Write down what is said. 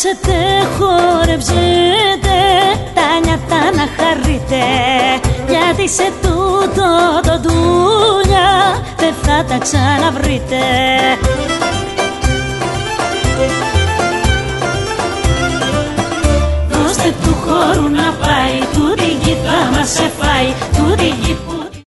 Χορέψετε, χορέψετε, τα νιάτα να χαρείτε, γιατί σε τούτο το ντούνια δεν θα τα ξαναβρείτε.